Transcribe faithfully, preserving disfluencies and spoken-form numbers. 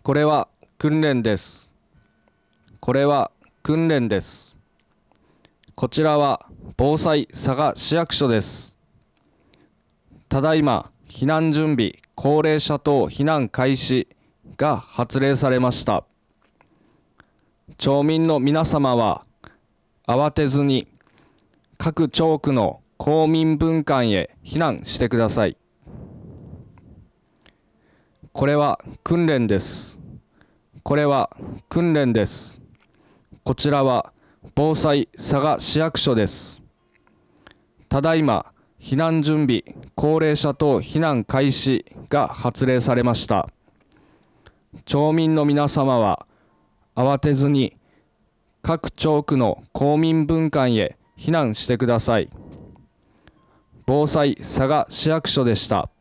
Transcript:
これは訓練です。これは訓練です。こちらは防災佐賀市役所です。ただいま避難準備高齢者等避難開始が発令されました。町民の皆様は慌てずに各町区の公民分館へ避難してください。これは訓練です。これは訓練です。こちらは防災佐賀市役所です。ただいま避難準備高齢者等避難開始が発令されました。町民の皆様は慌てずに各町区の公民分館へ避難してください。防災佐賀市役所でした。